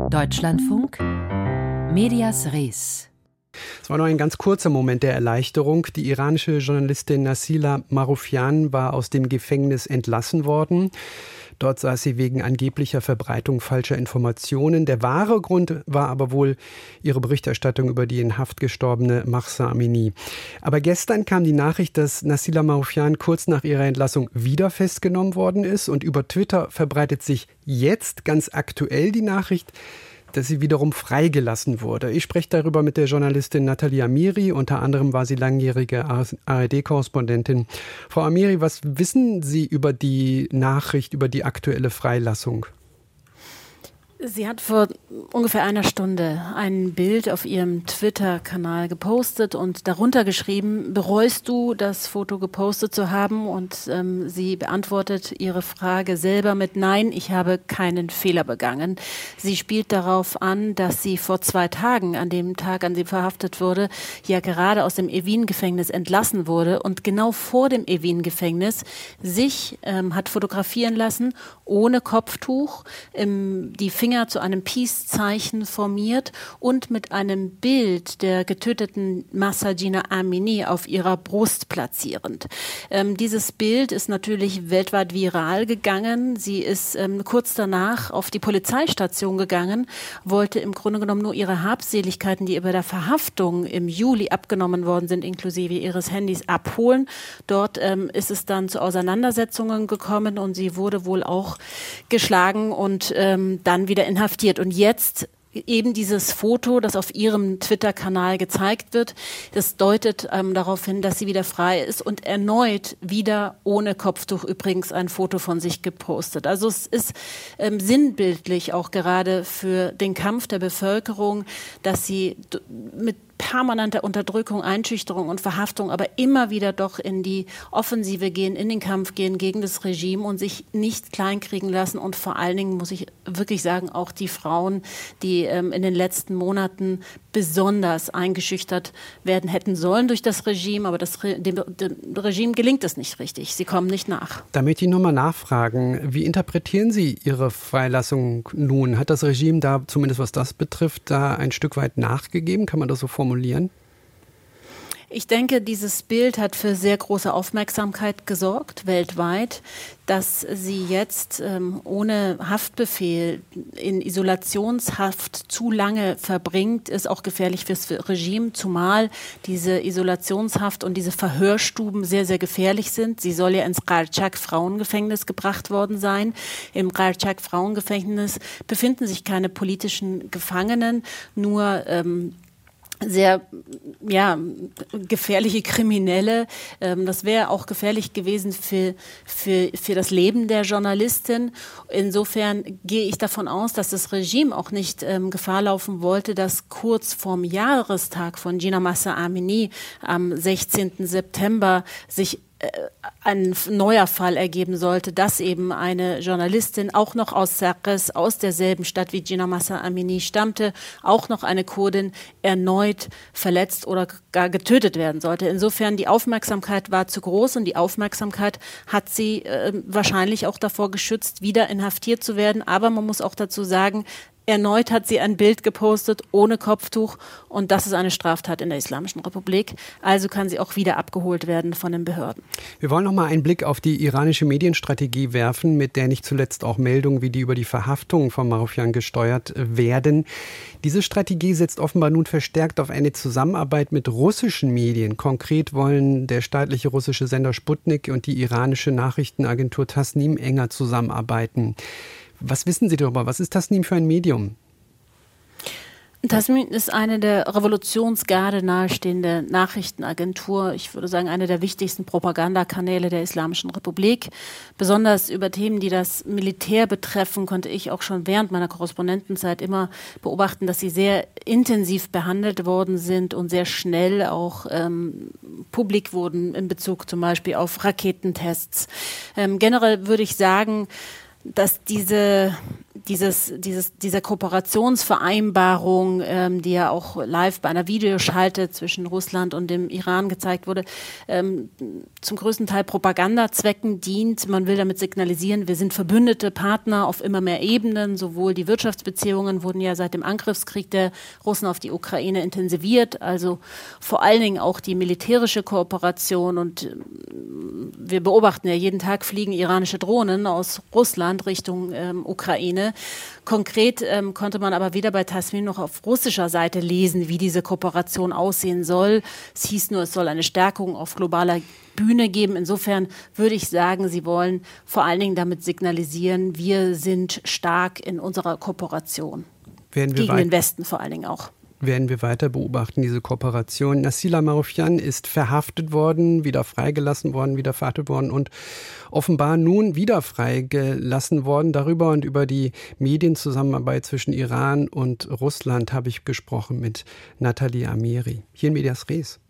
Deutschlandfunk, Medias Res. Es war nur ein ganz kurzer Moment der Erleichterung. Die iranische Journalistin Nassila Marufyan war aus dem Gefängnis entlassen worden. Dort saß sie wegen angeblicher Verbreitung falscher Informationen. Der wahre Grund war aber wohl ihre Berichterstattung über die in Haft gestorbene Mahsa Amini. Aber gestern kam die Nachricht, dass Nassila Marufyan kurz nach ihrer Entlassung wieder festgenommen worden ist. Und über Twitter verbreitet sich jetzt ganz aktuell die Nachricht, dass sie wiederum freigelassen wurde. Ich spreche darüber mit der Journalistin Nathalie Amiri. Unter anderem war sie langjährige ARD-Korrespondentin. Frau Amiri, was wissen Sie über die Nachricht, über die aktuelle Freilassung? Sie hat vor ungefähr einer Stunde ein Bild auf ihrem Twitter-Kanal gepostet und darunter geschrieben: Bereust du, das Foto gepostet zu haben? Und sie beantwortet ihre Frage selber mit: Nein, ich habe keinen Fehler begangen. Sie spielt darauf an, dass sie vor 2 Tagen, an dem Tag, an dem verhaftet wurde, ja gerade aus dem Evin-Gefängnis entlassen wurde und genau vor dem Evin-Gefängnis sich hat fotografieren lassen, ohne Kopftuch, die Finger zu einem Peace-Zeichen formiert und mit einem Bild der getöteten Mahsa Amini auf ihrer Brust platzierend. Dieses Bild ist natürlich weltweit viral gegangen. Sie ist kurz danach auf die Polizeistation gegangen, wollte im Grunde genommen nur ihre Habseligkeiten, die ihr bei der Verhaftung im Juli abgenommen worden sind, inklusive ihres Handys, abholen. Dort ist es dann zu Auseinandersetzungen gekommen und sie wurde wohl auch geschlagen und dann wieder inhaftiert. Und jetzt eben dieses Foto, das auf ihrem Twitter-Kanal gezeigt wird, das deutet darauf hin, dass sie wieder frei ist und erneut wieder ohne Kopftuch übrigens ein Foto von sich gepostet. Also es ist sinnbildlich auch gerade für den Kampf der Bevölkerung, dass sie mit permanenter Unterdrückung, Einschüchterung und Verhaftung, aber immer wieder doch in die Offensive gehen, in den Kampf gehen gegen das Regime und sich nicht kleinkriegen lassen. Und vor allen Dingen muss ich wirklich sagen, auch die Frauen, die in den letzten Monaten besonders eingeschüchtert werden hätten sollen durch das Regime, aber dem Regime gelingt es nicht richtig. Sie kommen nicht nach. Da möchte ich nochmal nachfragen, wie interpretieren Sie Ihre Freilassung nun? Hat das Regime da, zumindest was das betrifft, da ein Stück weit nachgegeben? Kann man das so formulieren? Ich denke, dieses Bild hat für sehr große Aufmerksamkeit gesorgt, weltweit. Dass sie jetzt ohne Haftbefehl in Isolationshaft zu lange verbringt, ist auch gefährlich fürs Regime, zumal diese Isolationshaft und diese Verhörstuben sehr, sehr gefährlich sind. Sie soll ja ins Qarchaq-Frauengefängnis gebracht worden sein. Im Qarchaq-Frauengefängnis befinden sich keine politischen Gefangenen, nur sehr gefährliche Kriminelle. Das wäre auch gefährlich gewesen für das Leben der Journalistin. Insofern gehe ich davon aus, dass das Regime auch nicht Gefahr laufen wollte, dass kurz vorm Jahrestag von Jina Mahsa Amini am 16. September sich ein neuer Fall ergeben sollte, dass eben eine Journalistin auch noch aus Sarkis, aus derselben Stadt wie Jina Mahsa Amini stammte, auch noch eine Kurdin, erneut verletzt oder gar getötet werden sollte. Insofern die Aufmerksamkeit war zu groß und die Aufmerksamkeit hat sie wahrscheinlich auch davor geschützt, wieder inhaftiert zu werden. Aber man muss auch dazu sagen, erneut hat sie ein Bild gepostet ohne Kopftuch und das ist eine Straftat in der Islamischen Republik. Also kann sie auch wieder abgeholt werden von den Behörden. Wir wollen noch mal einen Blick auf die iranische Medienstrategie werfen, mit der nicht zuletzt auch Meldungen wie die über die Verhaftung von Marufyan gesteuert werden. Diese Strategie setzt offenbar nun verstärkt auf eine Zusammenarbeit mit russischen Medien. Konkret wollen der staatliche russische Sender Sputnik und die iranische Nachrichtenagentur Tasnim enger zusammenarbeiten. Was wissen Sie darüber? Was ist Tasnim für ein Medium? Tasnim ist eine der Revolutionsgarde nahestehende Nachrichtenagentur. Ich würde sagen, eine der wichtigsten Propagandakanäle der Islamischen Republik. Besonders über Themen, die das Militär betreffen, konnte ich auch schon während meiner Korrespondentenzeit immer beobachten, dass sie sehr intensiv behandelt worden sind und sehr schnell auch publik wurden in Bezug zum Beispiel auf Raketentests. Generell würde ich sagen, dass diese dieser Kooperationsvereinbarung, die ja auch live bei einer Videoschalte zwischen Russland und dem Iran gezeigt wurde, zum größten Teil Propagandazwecken dient. Man will damit signalisieren, wir sind verbündete Partner auf immer mehr Ebenen. Sowohl die Wirtschaftsbeziehungen wurden ja seit dem Angriffskrieg der Russen auf die Ukraine intensiviert, also vor allen Dingen auch die militärische Kooperation. Und wir beobachten ja, jeden Tag fliegen iranische Drohnen aus Russland Richtung Ukraine. Konkret konnte man aber weder bei Tasnim noch auf russischer Seite lesen, wie diese Kooperation aussehen soll. Es hieß nur, es soll eine Stärkung auf globaler Bühne geben. Insofern würde ich sagen, sie wollen vor allen Dingen damit signalisieren, wir sind stark in unserer Kooperation. Gegen den Westen vor allen Dingen auch. Werden wir weiter beobachten, diese Kooperation. Nassila Marufjan ist verhaftet worden, wieder freigelassen worden, wieder verhaftet worden und offenbar nun wieder freigelassen worden. Darüber und über die Medienzusammenarbeit zwischen Iran und Russland habe ich gesprochen mit Nathalie Amiri. Hier in Medias Res.